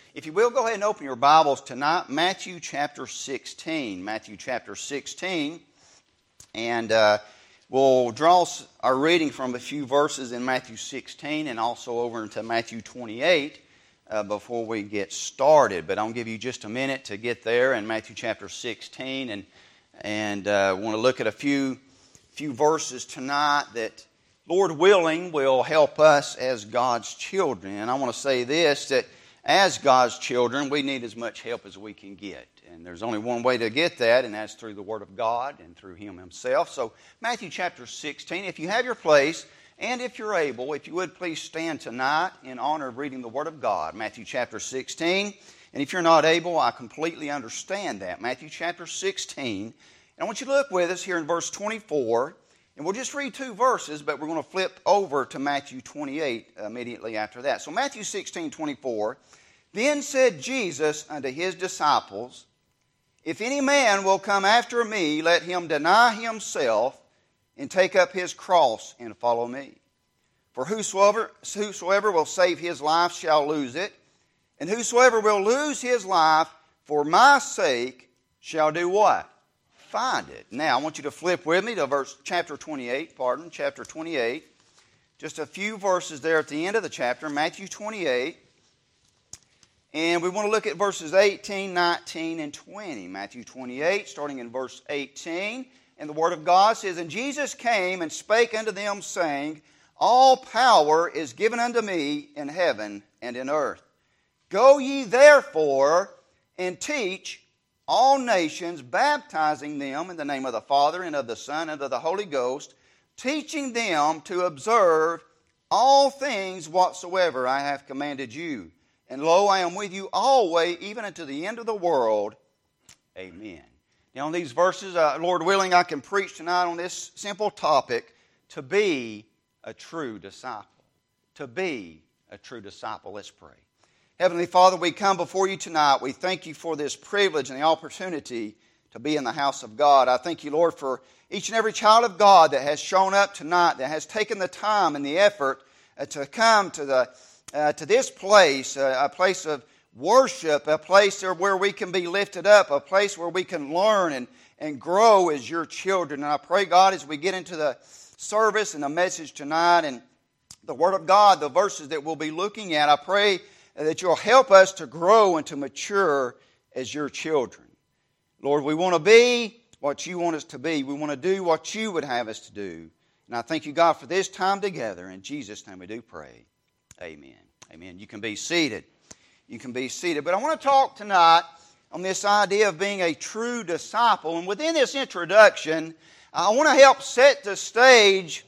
If you will, go ahead and open your Bibles tonight, Matthew chapter 16. Matthew chapter 16. And we'll draw our reading from a few verses in Matthew 16 and also over into Matthew 28 before we get started. But I'll give you just a minute to get there in Matthew chapter 16. And want to look at a few verses tonight that, Lord willing, will help us as God's children. And I want to say this, that as God's children, we need as much help as we can get. And there's only one way to get that, and that's through the Word of God and through Him Himself. So, Matthew chapter 16, if you have your place, and if you're able, if you would please stand tonight in honor of reading the Word of God. Matthew chapter 16. And if you're not able, I completely understand that. Matthew chapter 16. And I want you to look with us here in verse 24. And we'll just read two verses, but we're going to flip over to Matthew 28 immediately after that. So Matthew 16:24. Then said Jesus unto His disciples, If any man will come after me, let him deny himself and take up his cross and follow me. For whosoever will save his life shall lose it, and whosoever will lose his life for my sake shall do what? Find it. Now, I want you to flip with me to chapter 28. Just a few verses there at the end of the chapter, Matthew 28. And we want to look at verses 18, 19, and 20. Matthew 28, starting in verse 18. And the Word of God says, And Jesus came and spake unto them, saying, All power is given unto me in heaven and in earth. Go ye therefore and teach all nations, baptizing them in the name of the Father and of the Son and of the Holy Ghost, teaching them to observe all things whatsoever I have commanded you. And lo, I am with you always, even unto the end of the world. Amen. Now, on these verses, Lord willing, I can preach tonight on this simple topic, to be a true disciple. To be a true disciple. Let's pray. Heavenly Father, we come before you tonight. We thank you for this privilege and the opportunity to be in the house of God. I thank you, Lord, for each and every child of God that has shown up tonight, that has taken the time and the effort to come to this place, a place of worship, a place where we can be lifted up, a place where we can learn and grow as your children. And I pray, God, as we get into the service and the message tonight and the Word of God, the verses that we'll be looking at, I pray that you'll help us to grow and to mature as your children. Lord, we want to be what you want us to be. We want to do what you would have us to do. And I thank you, God, for this time together. In Jesus' name we do pray. Amen. Amen. You can be seated. You can be seated. But I want to talk tonight on this idea of being a true disciple. And within this introduction, I want to help set the stage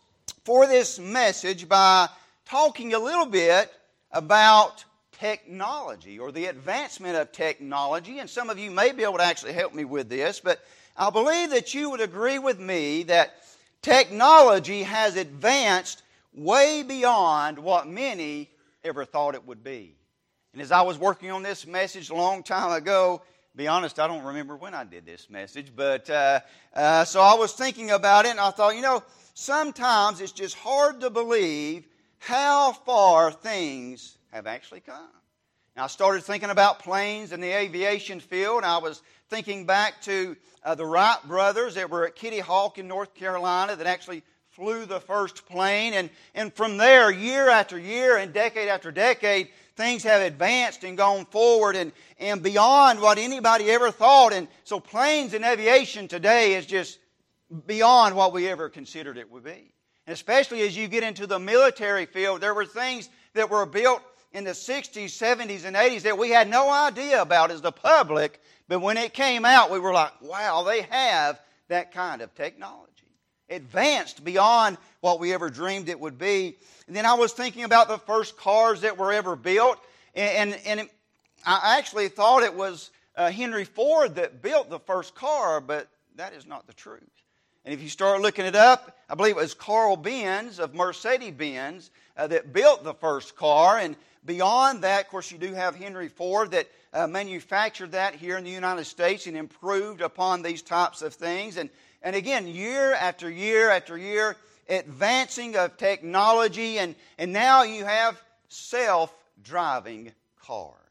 for this message by talking a little bit about technology or the advancement of technology. And some of you may be able to actually help me with this, but I believe that you would agree with me that technology has advanced way beyond what many ever thought it would be. And as I was working on this message a long time ago, be honest, I don't remember when I did this message, but so I was thinking about it and I thought, sometimes it's just hard to believe how far things have actually come. Now, I started thinking about planes in the aviation field. I was thinking back to the Wright brothers that were at Kitty Hawk in North Carolina that actually flew the first plane. And from there, year after year and decade after decade, things have advanced and gone forward and beyond what anybody ever thought. And so planes and aviation today is just beyond what we ever considered it would be. And especially as you get into the military field, there were things that were built in the 60s, 70s, and 80s that we had no idea about as the public. But when it came out, we were like, wow, they have that kind of technology. Advanced beyond what we ever dreamed it would be. And then I was thinking about the first cars that were ever built. And I actually thought it was Henry Ford that built the first car, but that is not the truth. And if you start looking it up, I believe it was Carl Benz of Mercedes-Benz that built the first car. And beyond that, of course, you do have Henry Ford that manufactured that here in the United States and improved upon these types of things. And again, year after year after year, advancing of technology. And now you have self-driving cars.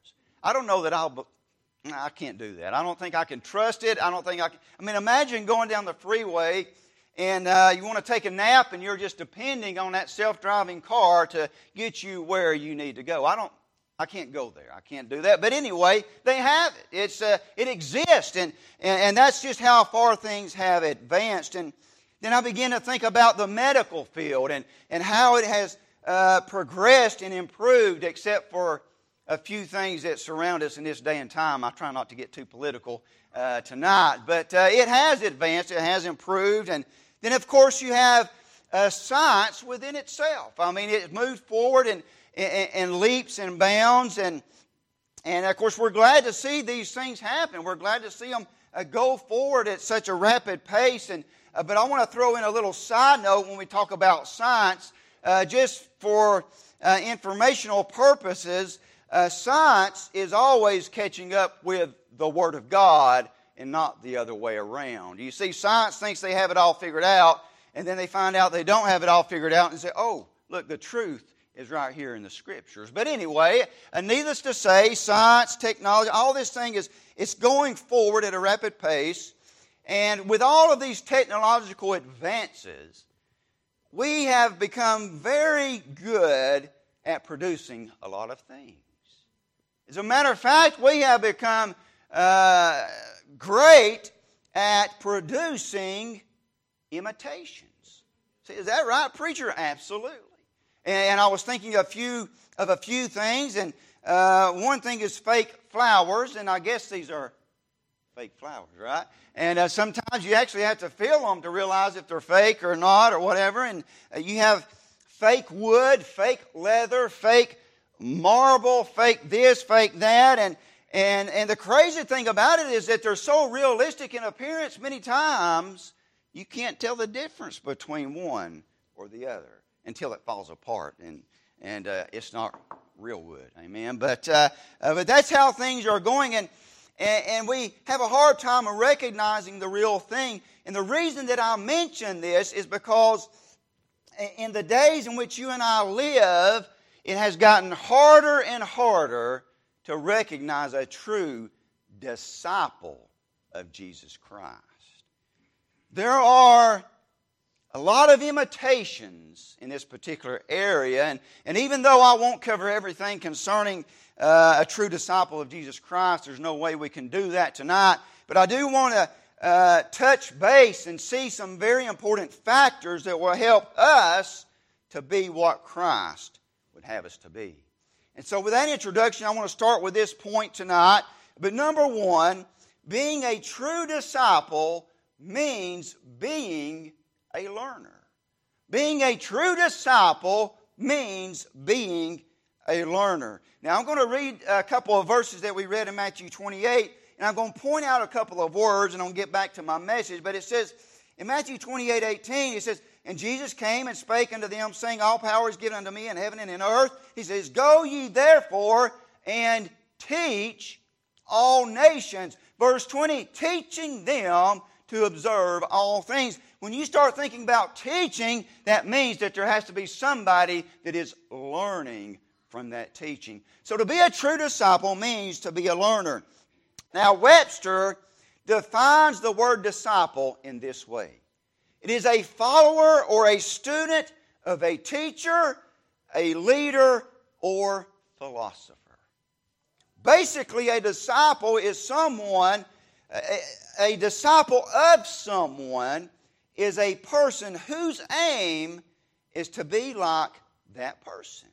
I don't know that I can't do that. I don't think I can trust it. I don't think I can. I mean, imagine going down the freeway and you want to take a nap and you're just depending on that self-driving car to get you where you need to go. I can't go there. I can't do that. But anyway, they have it. It exists, and that's just how far things have advanced. And then I begin to think about the medical field and how it has progressed and improved, except for a few things that surround us in this day and time. I try not to get too political tonight, but it has advanced, it has improved, and then of course you have science within itself. I mean, it's moved forward and leaps and bounds, and of course we're glad to see these things happen. We're glad to see them go forward at such a rapid pace. But I want to throw in a little side note when we talk about science, just for informational purposes. Science is always catching up with the Word of God and not the other way around. You see, science thinks they have it all figured out, and then they find out they don't have it all figured out and say, oh, look, the truth is right here in the Scriptures. But anyway, needless to say, science, technology, all this thing it's going forward at a rapid pace. And with all of these technological advances, we have become very good at producing a lot of things. As a matter of fact, we have become great at producing imitations. See, is that right, preacher? Absolutely. And I was thinking of a few things, and one thing is fake flowers, and I guess these are fake flowers, right? And sometimes you actually have to feel them to realize if they're fake or not or whatever. And you have fake wood, fake leather, fake marble, fake this, fake that. And the crazy thing about it is that they're so realistic in appearance many times you can't tell the difference between one or the other until it falls apart and it's not real wood. Amen. But that's how things are going, and we have a hard time of recognizing the real thing. And the reason that I mention this is because in the days in which you and I live, it has gotten harder and harder to recognize a true disciple of Jesus Christ. There are a lot of imitations in this particular area, and even though I won't cover everything concerning a true disciple of Jesus Christ, there's no way we can do that tonight, but I do want to touch base and see some very important factors that will help us to be what Christ would have us to be. And so with that introduction, I want to start with this point tonight. But number one, being a true disciple means being a learner. Being a true disciple means being a learner. Now I'm going to read a couple of verses that we read in Matthew 28, and I'm going to point out a couple of words, and I'm going to get back to my message. But it says, in Matthew 28:18, it says, "And Jesus came and spake unto them, saying, All power is given unto me in heaven and in earth." He says, "Go ye therefore and teach all nations." Verse 20, teaching them to observe all things. When you start thinking about teaching, that means that there has to be somebody that is learning from that teaching. So to be a true disciple means to be a learner. Now Webster defines the word disciple in this way. It is a follower or a student of a teacher, a leader, or philosopher. Basically, a disciple is someone, a disciple of someone is a person whose aim is to be like that person.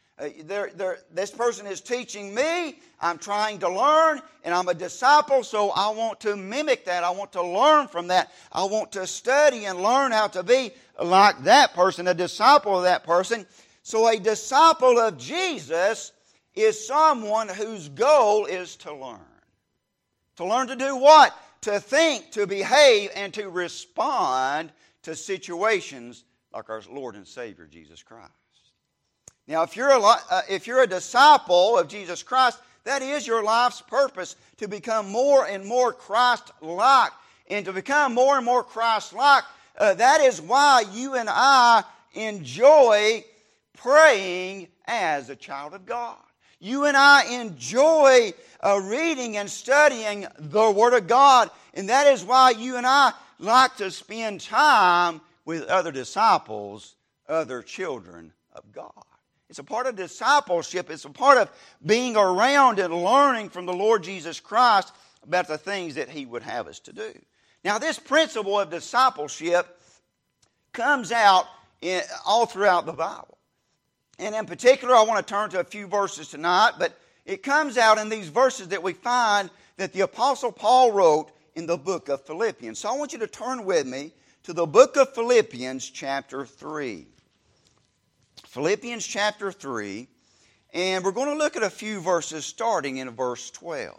This person is teaching me, I'm trying to learn, and I'm a disciple, so I want to mimic that. I want to learn from that. I want to study and learn how to be like that person, a disciple of that person. So a disciple of Jesus is someone whose goal is to learn. To learn to do what? To think, to behave, and to respond to situations like our Lord and Savior, Jesus Christ. Now, if you're a disciple of Jesus Christ, that is your life's purpose, to become more and more Christ-like. And to become more and more Christ-like, that is why you and I enjoy praying as a child of God. You and I enjoy reading and studying the Word of God, and that is why you and I like to spend time with other disciples, other children of God. It's a part of discipleship. It's a part of being around and learning from the Lord Jesus Christ about the things that He would have us to do. Now, this principle of discipleship comes out all throughout the Bible. And in particular, I want to turn to a few verses tonight, but it comes out in these verses that we find that the Apostle Paul wrote in the book of Philippians. So I want you to turn with me to the book of Philippians chapter 3. Philippians chapter 3, and we're going to look at a few verses starting in verse 12.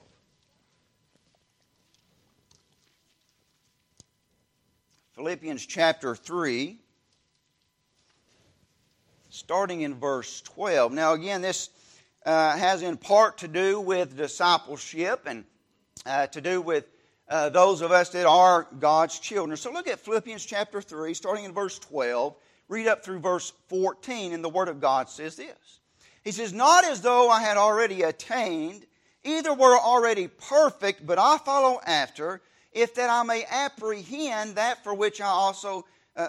Philippians chapter 3, starting in verse 12. Now again, this has in part to do with discipleship and to do with those of us that are God's children. So look at Philippians chapter 3, starting in verse 12. Read up through verse 14, and the Word of God says this. He says, "Not as though I had already attained, either were already perfect, but I follow after, if that I may apprehend that for which also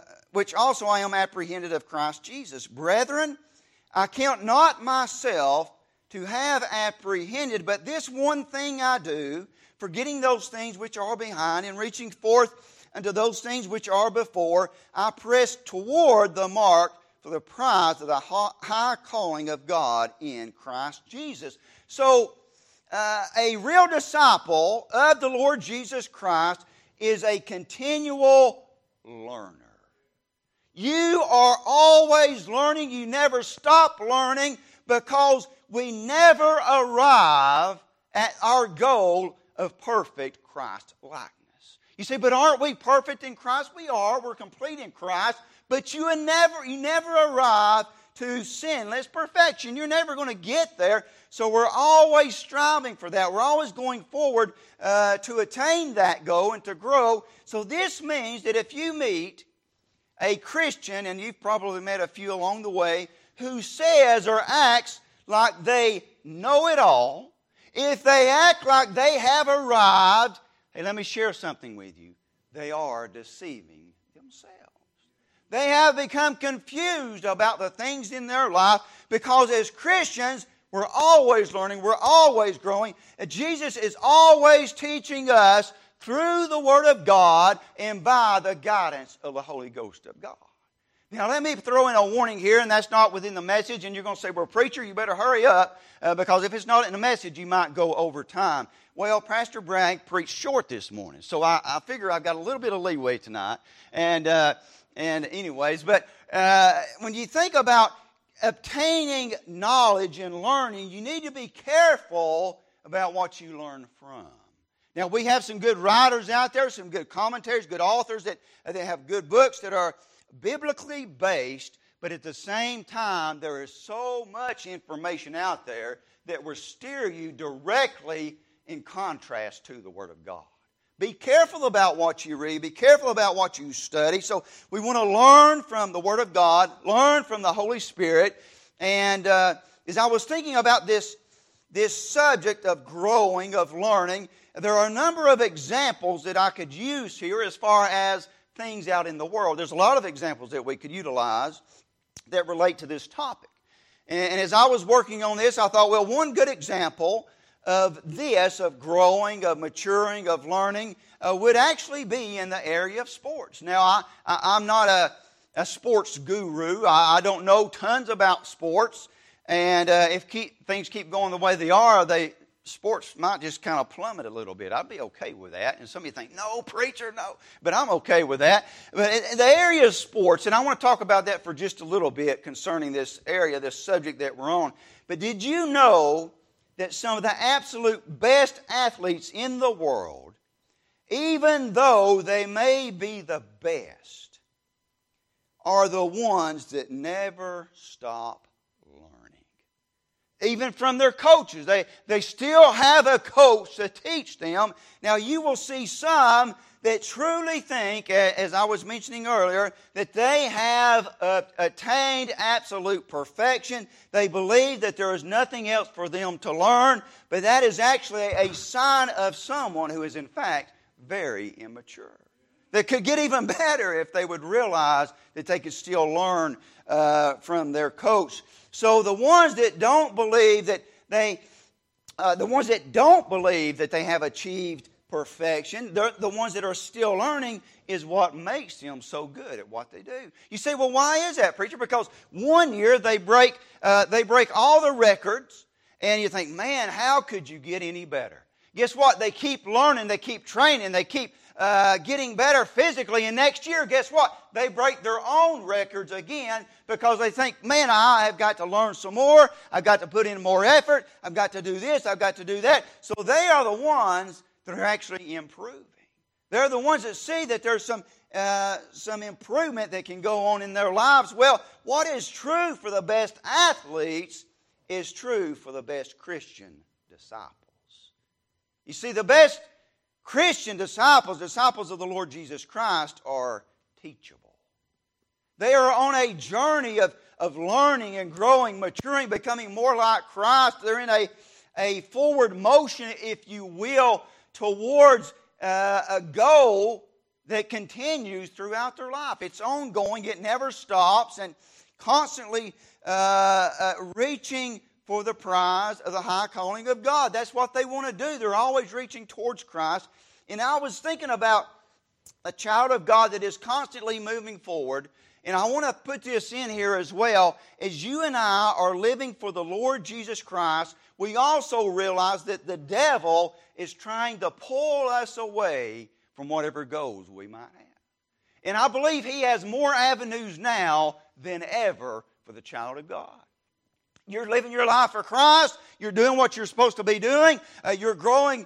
I am apprehended of Christ Jesus. Brethren, I count not myself to have apprehended, but this one thing I do, forgetting those things which are behind, and reaching forth unto those things which are before, I press toward the mark for the prize of the high calling of God in Christ Jesus." So, a real disciple of the Lord Jesus Christ is a continual learner. You are always learning. You never stop learning, because we never arrive at our goal of perfect Christ likeness. You say, but aren't we perfect in Christ? We are. We're complete in Christ. But you never arrive to sinless perfection. You're never going to get there. So we're always striving for that. We're always going forward to attain that goal and to grow. So this means that if you meet a Christian, and you've probably met a few along the way, who says or acts like they know it all, if they act like they have arrived, hey, let me share something with you. They are deceiving themselves. They have become confused about the things in their life, because as Christians, we're always learning, we're always growing. Jesus is always teaching us through the Word of God and by the guidance of the Holy Ghost of God. Now, let me throw in a warning here, and that's not within the message, and you're going to say, well, preacher, you better hurry up, because if it's not in the message, you might go over time. Well, Pastor Bragg preached short this morning, so I figure I've got a little bit of leeway tonight. And anyways, but when you think about obtaining knowledge and learning, you need to be careful about what you learn from. Now, we have some good writers out there, some good commentators, good authors that have good books that are biblically based, but at the same time, there is so much information out there that will steer you directly in contrast to the Word of God. Be careful about what you read. Be careful about what you study. So we want to learn from the Word of God, learn from the Holy Spirit. And as I was thinking about this subject of growing, of learning, there are a number of examples that I could use here as far as things out in the world. There's a lot of examples that we could utilize that relate to this topic. And as I was working on this, I thought, well, one good example of this, of growing, of maturing, of learning, would actually be in the area of sports. Now, I'm not a sports guru. I don't know tons about sports. And if things keep going the way they are, sports might just kind of plummet a little bit. I'd be okay with that. And some of you think, no, preacher, no. But I'm okay with that. But in the area of sports, and I want to talk about that for just a little bit concerning this area, this subject that we're on. But did you know that some of the absolute best athletes in the world, even though they may be the best, are the ones that never stop learning? Even from their coaches. They still have a coach to teach them. Now, you will see some that truly think, as I was mentioning earlier, that they have attained absolute perfection. They believe that there is nothing else for them to learn, but that is actually a sign of someone who is in fact very immature. That could get even better if they would realize that they could still learn from their coach. So the ones that don't believe that they have achieved perfection, the ones that are still learning, is what makes them so good at what they do. You say, well, why is that, preacher? Because one year they break all the records, and you think, man, how could you get any better? Guess what? They keep learning, they keep training, they keep getting better physically, and next year, guess what? They break their own records again because they think, man, I have got to learn some more, I've got to put in more effort, I've got to do this, I've got to do that. So they are the ones that are actually improving. They're the ones that see that there's some improvement that can go on in their lives. Well, what is true for the best athletes is true for the best Christian disciples. You see, the best Christian disciples of the Lord Jesus Christ, are teachable. They are on a journey of learning and growing, maturing, becoming more like Christ. They're in a forward motion, if you will, towards a goal that continues throughout their life. It's ongoing. It never stops, and constantly reaching for the prize of the high calling of God. That's what they want to do. They're always reaching towards Christ. And I was thinking about a child of God that is constantly moving forward. And I want to put this in here as well. As you and I are living for the Lord Jesus Christ, we also realize that the devil is trying to pull us away from whatever goals we might have. And I believe he has more avenues now than ever for the child of God. You're living your life for Christ. You're doing what you're supposed to be doing. You're growing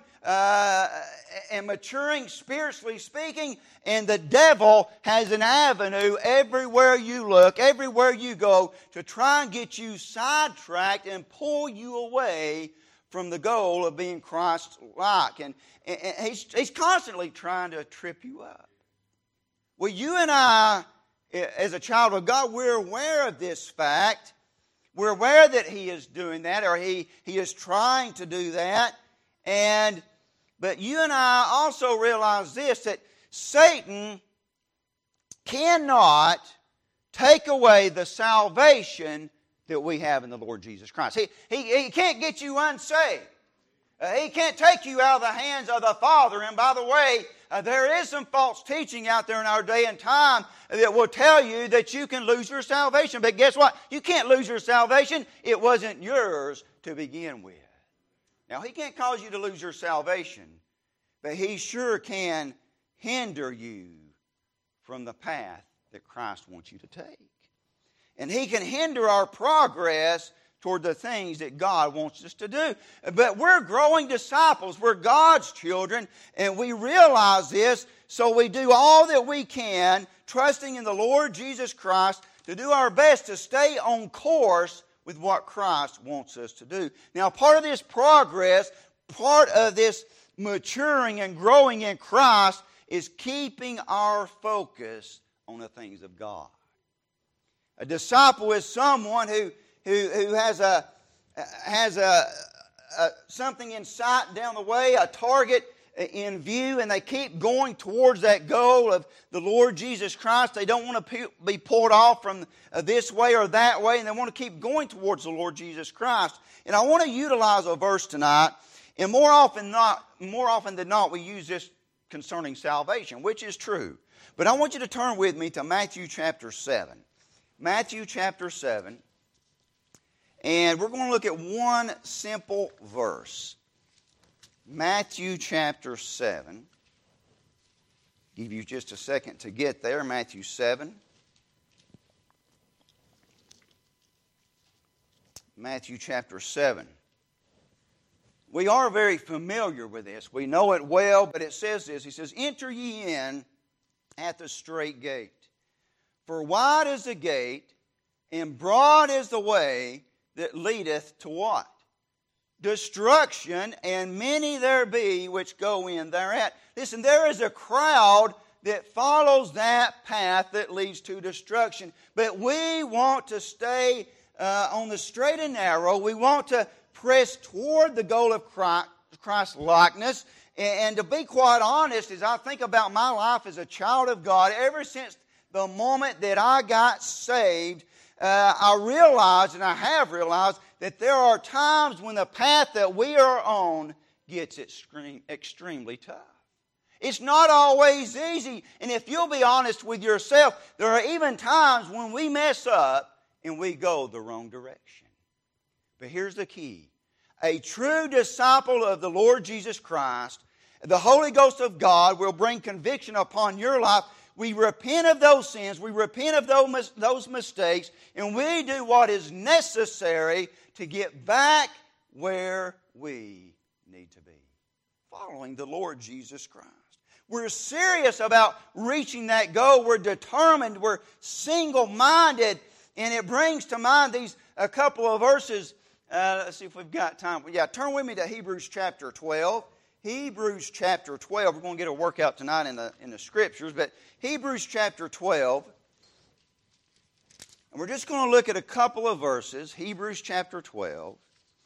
and maturing, spiritually speaking. And the devil has an avenue everywhere you look, everywhere you go, to try and get you sidetracked and pull you away from the goal of being Christ-like. And he's constantly trying to trip you up. Well, you and I, as a child of God, we're aware of this fact. We're aware that he is doing that, or he is trying to do that. But you and I also realize this, that Satan cannot take away the salvation that we have in the Lord Jesus Christ. He can't get you unsaved. He can't take you out of the hands of the Father. And by the way, there is some false teaching out there in our day and time that will tell you that you can lose your salvation. But guess what? You can't lose your salvation. It wasn't yours to begin with. Now, he can't cause you to lose your salvation, but he sure can hinder you from the path that Christ wants you to take. And he can hinder our progress toward the things that God wants us to do. But we're growing disciples. We're God's children, and we realize this, so we do all that we can, trusting in the Lord Jesus Christ, to do our best to stay on course with what Christ wants us to do. Now, part of this progress, part of this maturing and growing in Christ, is keeping our focus on the things of God. A disciple is someone who has something in sight down the way, a target in view, and they keep going towards that goal of the Lord Jesus Christ. They don't want to be pulled off from this way or that way, and they want to keep going towards the Lord Jesus Christ. And I want to utilize a verse tonight, and more often than not, we use this concerning salvation, which is true. But I want you to turn with me to Matthew chapter 7. Matthew chapter 7. And we're going to look at one simple verse. Matthew chapter 7. Give you just a second to get there. Matthew 7. Matthew chapter 7. We are very familiar with this. We know it well, but it says this. He says, "Enter ye in at the strait gate. For wide is the gate, and broad is the way that leadeth to what? destruction, and many there be which go in thereat. Listen, there is a crowd that follows that path that leads to destruction. But we want to stay on the straight and narrow. We want to press toward the goal of Christ's likeness. And to be quite honest, as I think about my life as a child of God, ever since the moment that I got saved, I realized, and I have realized, that there are times when the path that we are on gets extremely tough. It's not always easy. And if you'll be honest with yourself, there are even times when we mess up and we go the wrong direction. But here's the key. A true disciple of the Lord Jesus Christ, the Holy Ghost of God will bring conviction upon your life. We repent of those sins, we repent of those mistakes, and we do what is necessary to get back where we need to be, following the Lord Jesus Christ. We're serious about reaching that goal. We're determined. We're single-minded. And it brings to mind a couple of verses. Let's see if we've got time. Yeah, turn with me to Hebrews chapter 12. Hebrews chapter 12. We're going to get a workout tonight in the Scriptures. But Hebrews chapter 12. And we're just going to look at a couple of verses. Hebrews chapter 12.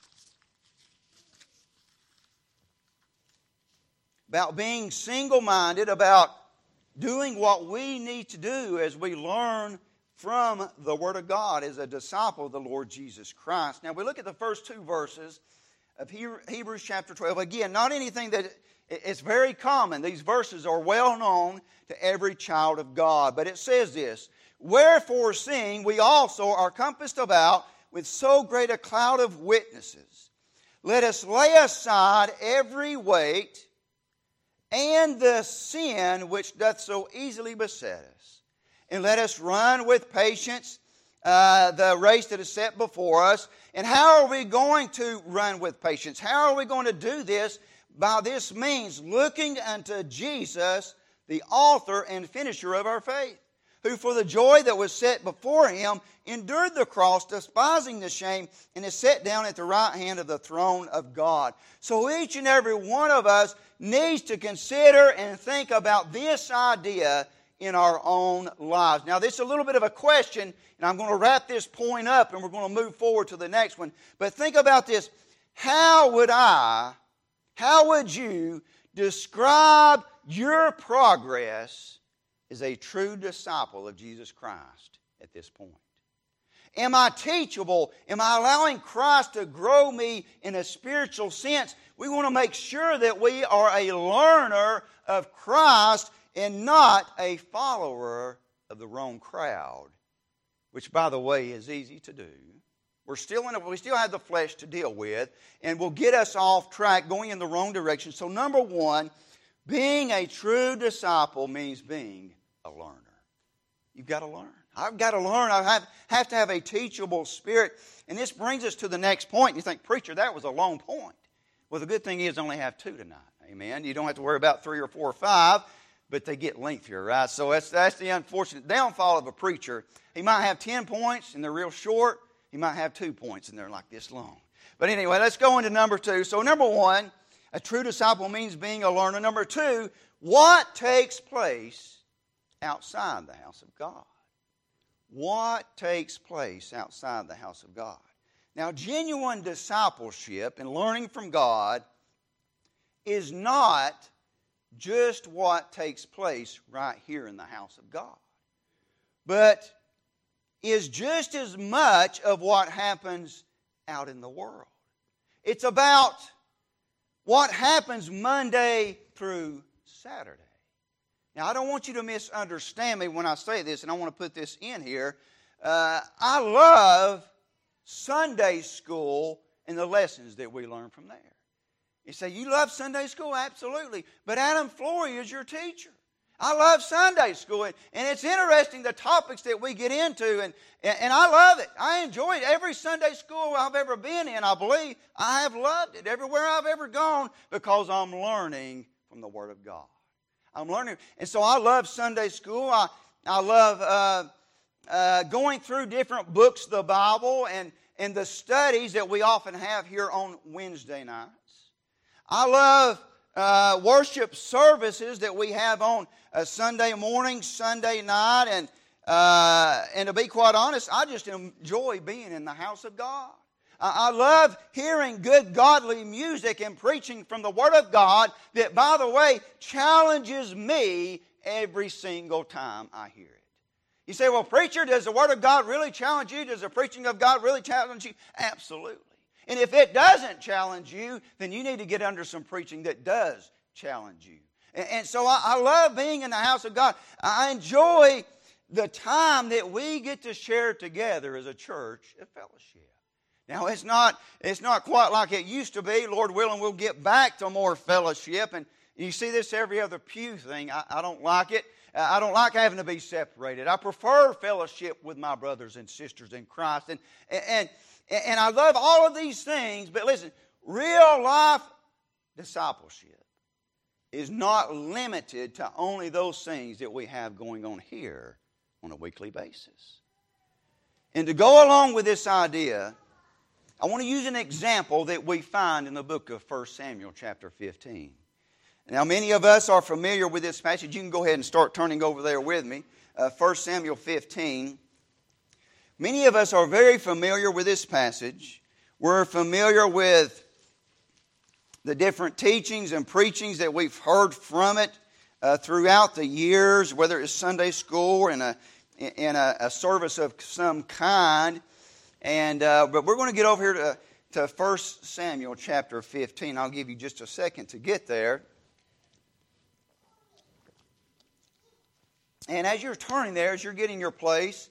About being single-minded, about doing what we need to do as we learn from the Word of God as a disciple of the Lord Jesus Christ. Now we look at the first two verses of Hebrews chapter 12. Again, not anything that it's very common. These verses are well known to every child of God. But it says this, "Wherefore seeing we also are compassed about with so great a cloud of witnesses, let us lay aside every weight and the sin which doth so easily beset us. And let us run with patience the race that is set before us." And how are we going to run with patience? How are we going to do this? By this means, looking unto Jesus, the author and finisher of our faith, who for the joy that was set before him endured the cross, despising the shame, and is set down at the right hand of the throne of God. So each and every one of us needs to consider and think about this idea in our own lives. Now, this is a little bit of a question, and I'm going to wrap this point up, and we're going to move forward to the next one. But think about this. How would you describe your progress as a true disciple of Jesus Christ at this point? Am I teachable? Am I allowing Christ to grow me in a spiritual sense? We want to make sure that we are a learner of Christ and not a follower of the wrong crowd, which, by the way, is easy to do. We still have the flesh to deal with, and will get us off track, going in the wrong direction. So number one, being a true disciple means being a learner. You've got to learn. I've got to learn. I have to have a teachable spirit. And this brings us to the next point. You think, preacher, that was a long point. Well, the good thing is I only have two tonight. Amen. You don't have to worry about 3 or 4 or 5, but they get lengthier, right? So that's the unfortunate downfall of a preacher. He might have 10 points and they're real short. He might have 2 points and they're like this long. But anyway, let's go into number 2. So number 1, a true disciple means being a learner. Number 2, what takes place outside the house of God? What takes place outside the house of God? Now, genuine discipleship and learning from God is not just what takes place right here in the house of God, but is just as much of what happens out in the world. It's about what happens Monday through Saturday. Now, I don't want you to misunderstand me when I say this, and I want to put this in here. I love Sunday school and the lessons that we learn from there. You say, you love Sunday school? Absolutely. But Adam Flory is your teacher. I love Sunday school, and it's interesting the topics that we get into, and I love it. I enjoy it. Every Sunday school I've ever been in, I believe, I have loved it. Everywhere I've ever gone, because I'm learning from the Word of God. I'm learning. And so I love Sunday school. I love going through different books of the Bible and and the studies that we often have here on Wednesday nights. I love worship services that we have on Sunday morning, Sunday night, and to be quite honest, I just enjoy being in the house of God. I love hearing good godly music and preaching from the Word of God that, by the way, challenges me every single time I hear it. You say, well, preacher, does the Word of God really challenge you? Does the preaching of God really challenge you? Absolutely. And if it doesn't challenge you, then you need to get under some preaching that does challenge you. And so I love being in the house of God. I enjoy the time that we get to share together as a church at fellowship. Now, it's not quite like it used to be. Lord willing, we'll get back to more fellowship. And you see this every other pew thing. I don't like it. I don't like having to be separated. I prefer fellowship with my brothers and sisters in Christ. And I love all of these things. But listen, real life discipleship is not limited to only those things that we have going on here on a weekly basis. And to go along with this idea, I want to use an example that we find in the book of 1 Samuel chapter 15. Now, many of us are familiar with this passage. You can go ahead and start turning over there with me. 1 Samuel 15. Many of us are very familiar with this passage. We're familiar with the different teachings and preachings that we've heard from it throughout the years, whether it's Sunday school or in a service of some kind. But we're going to get over here to 1 Samuel chapter 15. I'll give you just a second to get there. And as you're turning there, as you're getting your place,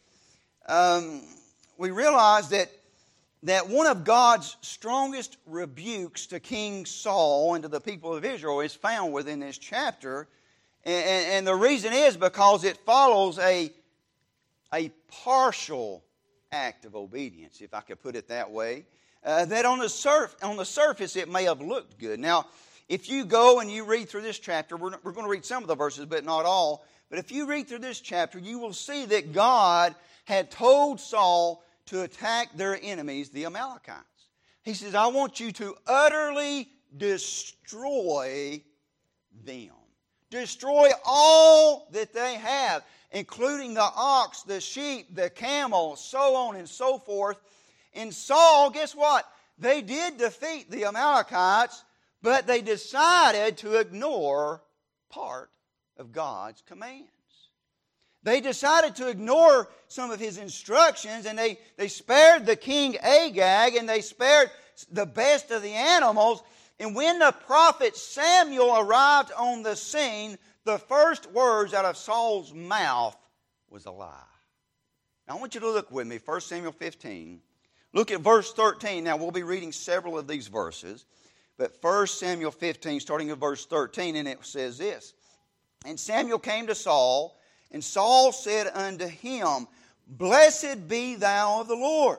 we realize that one of God's strongest rebukes to King Saul and to the people of Israel is found within this chapter. And the reason is because it follows a partial act of obedience, if I could put it that way, that on the surface it may have looked good. Now, if you go and you read through this chapter, we're going to read some of the verses, but not all. But if you read through this chapter, you will see that God had told Saul to attack their enemies, the Amalekites. He says, I want you to utterly destroy them. Destroy all that they have, including the ox, the sheep, the camel, so on and so forth. And Saul, guess what? They did defeat the Amalekites, but they decided to ignore part of God's commands. They decided to ignore some of His instructions, and they spared the king Agag, and they spared the best of the animals. And when the prophet Samuel arrived on the scene, the first words out of Saul's mouth was a lie. Now I want you to look with me, 1 Samuel 15. Look at verse 13. Now we'll be reading several of these verses. But 1 Samuel 15, starting at verse 13, and it says this. And Samuel came to Saul, and Saul said unto him, Blessed be thou of the Lord.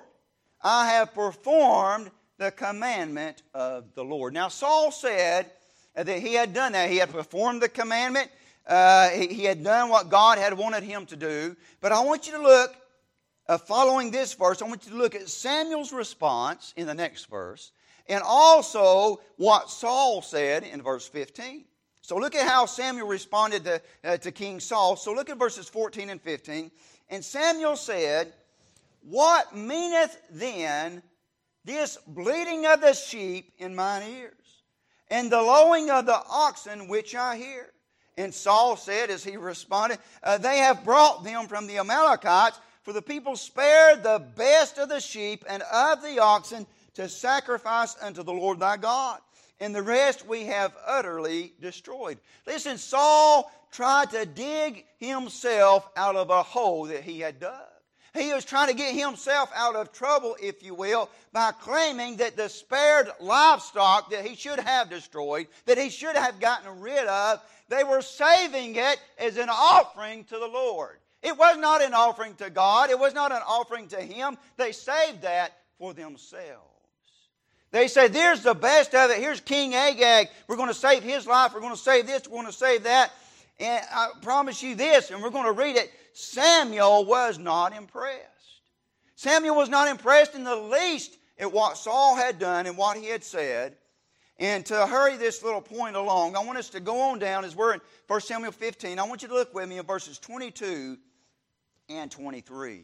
I have performed the commandment of the Lord. Now Saul said that he had done that. He had performed the commandment. He had done what God had wanted him to do. But I want you to look, following this verse, I want you to look at Samuel's response in the next verse, and also what Saul said in verse 15. So look at how Samuel responded to King Saul. So look at verses 14 and 15. And Samuel said, What meaneth then this bleating of the sheep in mine ears, and the lowing of the oxen which I hear? And Saul said, as he responded, They have brought them from the Amalekites, for the people spared the best of the sheep and of the oxen to sacrifice unto the Lord thy God. And the rest we have utterly destroyed. Listen, Saul tried to dig himself out of a hole that he had dug. He was trying to get himself out of trouble, if you will, by claiming that the spared livestock that he should have destroyed, that he should have gotten rid of, they were saving it as an offering to the Lord. It was not an offering to God. It was not an offering to Him. They saved that for themselves. They said, there's the best of it. Here's King Agag. We're going to save his life. We're going to save this. We're going to save that. And I promise you this, and we're going to read it. Samuel was not impressed. Samuel was not impressed in the least at what Saul had done and what he had said. And to hurry this little point along, I want us to go on down as we're in 1 Samuel 15. I want you to look with me in verses 22 and 23.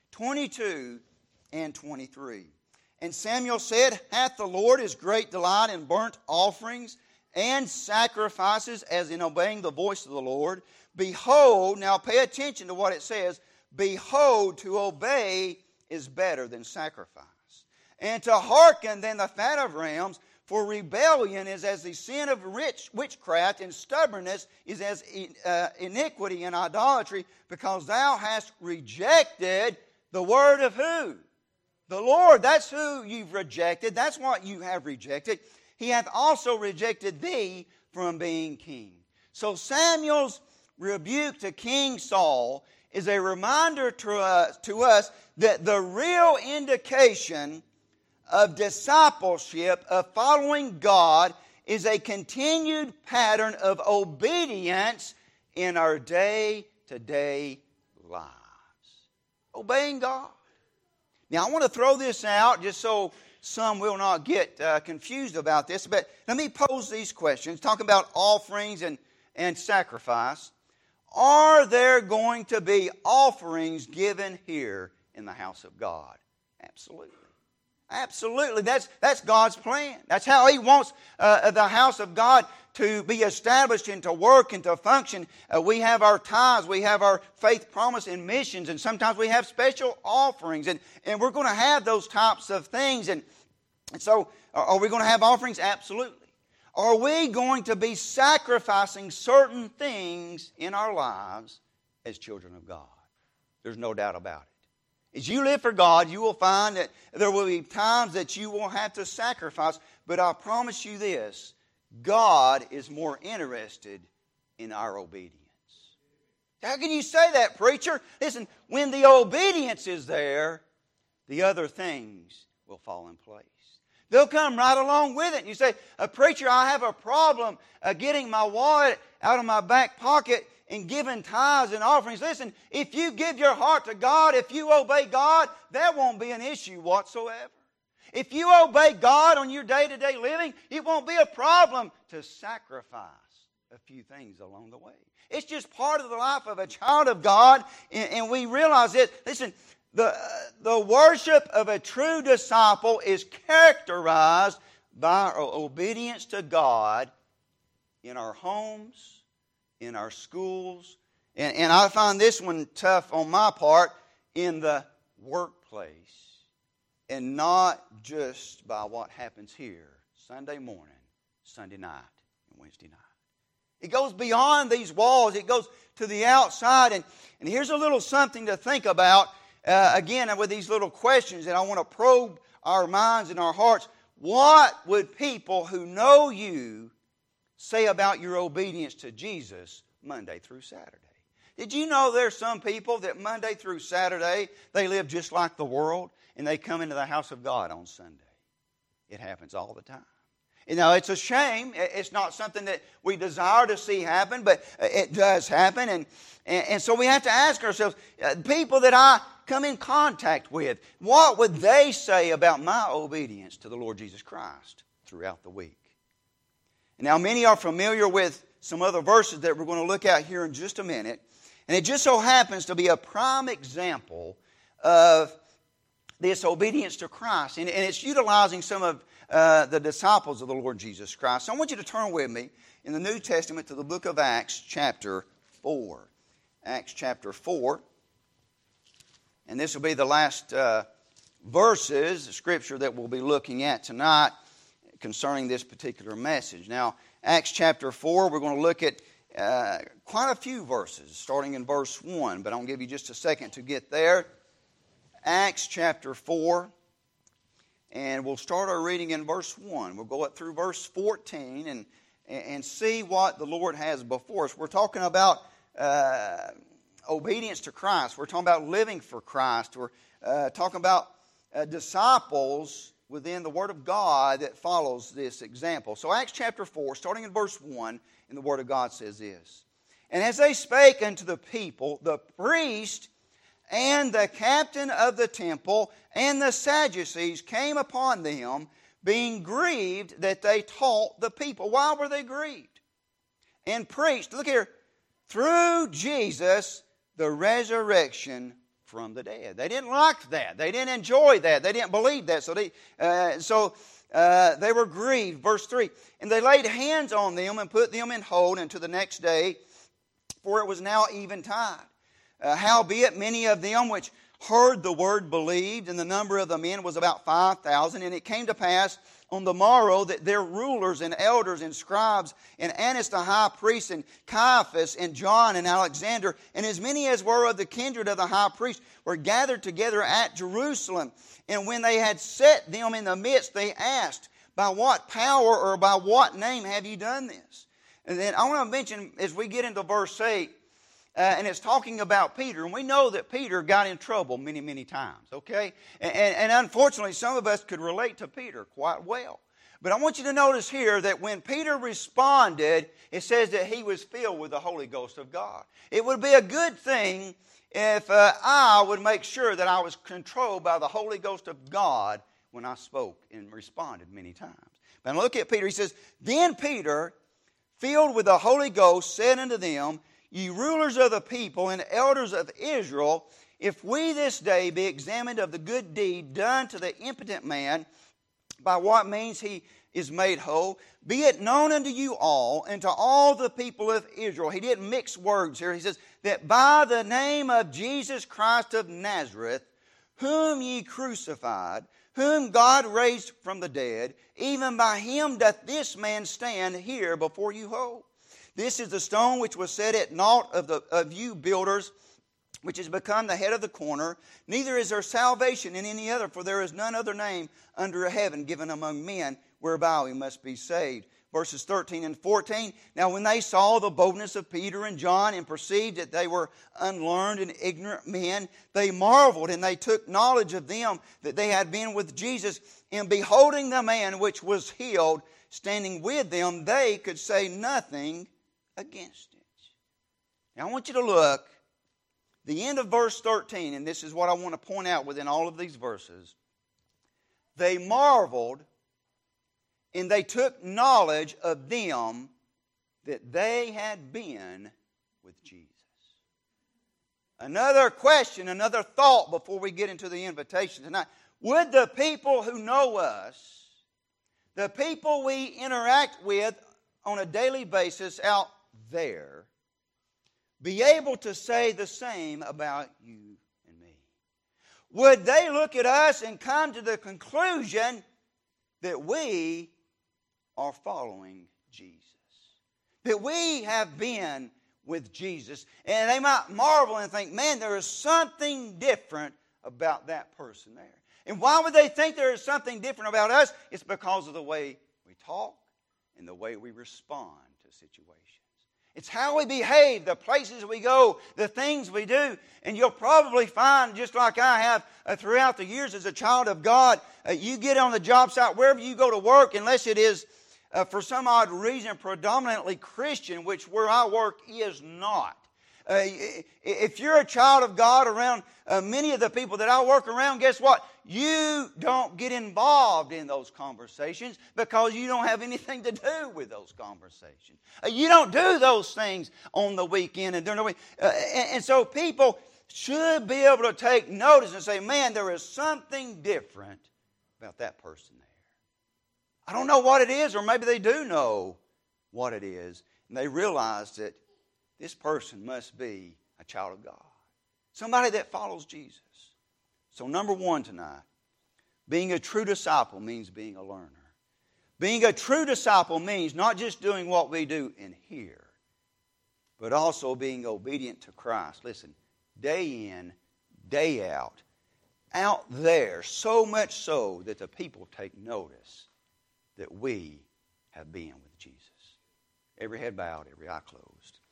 22 and 23. And Samuel said, Hath the Lord his great delight in burnt offerings and sacrifices as in obeying the voice of the Lord? Behold, now pay attention to what it says, behold, to obey is better than sacrifice, and to hearken than the fat of rams. For rebellion is as the sin of witchcraft, and stubbornness is as iniquity and idolatry, because thou hast rejected the word of who? The Lord. That's who you've rejected. That's what you have rejected. He hath also rejected thee from being king. So Samuel's rebuke to King Saul is a reminder to us that the real indication of discipleship, of following God, is a continued pattern of obedience in our day-to-day lives. Obeying God. Now, I want to throw this out just so some will not get confused about this, but let me pose these questions, talking about offerings and sacrifice. Are there going to be offerings given here in the house of God? Absolutely. Absolutely. That's God's plan. That's how He wants the house of God to be established and to work and to function. We have our tithes, we have our faith promise and missions, and sometimes we have special offerings, and we're going to have those types of things. And so, are we going to have offerings? Absolutely. Are we going to be sacrificing certain things in our lives as children of God? There's no doubt about it. As you live for God, you will find that there will be times that you will have to sacrifice, but I promise you this, God is more interested in our obedience. How can you say that, preacher? Listen, when the obedience is there, the other things will fall in place. They'll come right along with it. And you say, preacher, I have a problem getting my wallet out of my back pocket and giving tithes and offerings. Listen, if you give your heart to God, if you obey God, that won't be an issue whatsoever. If you obey God on your day-to-day living, it won't be a problem to sacrifice a few things along the way. It's just part of the life of a child of God, and we realize it. Listen, the worship of a true disciple is characterized by our obedience to God in our homes, in our schools, and I find this one tough on my part, in the workplace, and not just by what happens here Sunday morning, Sunday night, and Wednesday night. It goes beyond these walls. It goes to the outside, and here's a little something to think about, again, with these little questions, and I want to probe our minds and our hearts. What would people who know you say about your obedience to Jesus Monday through Saturday? Did you know there's some people that Monday through Saturday, they live just like the world, and they come into the house of God on Sunday? It happens all the time. You know, it's a shame. It's not something that we desire to see happen, but it does happen. And so we have to ask ourselves, people that I come in contact with, what would they say about my obedience to the Lord Jesus Christ throughout the week? Now, many are familiar with some other verses that we're going to look at here in just a minute. And it just so happens to be a prime example of this obedience to Christ. And it's utilizing some of the disciples of the Lord Jesus Christ. So I want you to turn with me in the New Testament to the book of Acts chapter 4. Acts chapter 4. And this will be the last verses, the scripture that we'll be looking at tonight concerning this particular message. Now, Acts chapter 4, we're going to look at quite a few verses, starting in verse 1, but I'll give you just a second to get there. Acts chapter 4, and we'll start our reading in verse 1. We'll go up through verse 14 and see what the Lord has before us. We're talking about obedience to Christ. We're talking about living for Christ. We're talking about disciples within the Word of God that follows this example. So Acts chapter 4, starting in verse 1, and the Word of God says this. And as they spake unto the people, the priest and the captain of the temple and the Sadducees came upon them, being grieved that they taught the people. Why were they grieved? And preached, look here, through Jesus, the resurrection from the dead. They didn't like that. They didn't enjoy that. They didn't believe that. So they were grieved. Verse 3, and they laid hands on them and put them in hold until the next day, for it was now eventide. Howbeit many of them which heard the word believed, and the number of the men was about 5,000. And it came to pass on the morrow that their rulers and elders and scribes and Annas the high priest and Caiaphas and John and Alexander and as many as were of the kindred of the high priest were gathered together at Jerusalem. And when they had set them in the midst, they asked, by what power or by what name have you done this? And then I want to mention as we get into verse 8, and it's talking about Peter. And we know that Peter got in trouble many, many times, okay? And unfortunately, some of us could relate to Peter quite well. But I want you to notice here that when Peter responded, it says that he was filled with the Holy Ghost of God. It would be a good thing if I would make sure that I was controlled by the Holy Ghost of God when I spoke and responded many times. But look at Peter. He says, then Peter, filled with the Holy Ghost, said unto them, ye rulers of the people and elders of Israel, if we this day be examined of the good deed done to the impotent man, by what means he is made whole, be it known unto you all and to all the people of Israel. He didn't mix words here. He says, that by the name of Jesus Christ of Nazareth, whom ye crucified, whom God raised from the dead, even by him doth this man stand here before you whole. This is the stone which was set at naught of you builders, which has become the head of the corner. Neither is there salvation in any other, for there is none other name under heaven given among men whereby we must be saved. Verses 13 and 14. Now when they saw the boldness of Peter and John and perceived that they were unlearned and ignorant men, they marveled, and they took knowledge of them that they had been with Jesus. And beholding the man which was healed, standing with them, they could say nothing against it. Now I want you to look, the end of verse 13, and this is what I want to point out within all of these verses. They marveled, and they took knowledge of them that they had been with Jesus. Another question, another thought before we get into the invitation tonight. Would the people who know us, the people we interact with on a daily basis out there, be able to say the same about you and me? Would they look at us and come to the conclusion that we are following Jesus? That we have been with Jesus? And they might marvel and think, man, there is something different about that person there. And why would they think there is something different about us? It's because of the way we talk and the way we respond to situations. It's how we behave, the places we go, the things we do. And you'll probably find, just like I have throughout the years as a child of God, you get on the job site, wherever you go to work, unless it is for some odd reason predominantly Christian, which where I work is not. If you're a child of God around many of the people that I work around, guess what? You don't get involved in those conversations because you don't have anything to do with those conversations. You don't do those things on the weekend and during the week. And so people should be able to take notice and say, man, there is something different about that person there. I don't know what it is, or maybe they do know what it is, and they realize that this person must be a child of God. Somebody that follows Jesus. So number one tonight, being a true disciple means being a learner. Being a true disciple means not just doing what we do in here, but also being obedient to Christ. Listen, day in, day out there, so much so that the people take notice that we have been with Jesus. Every head bowed, every eye closed.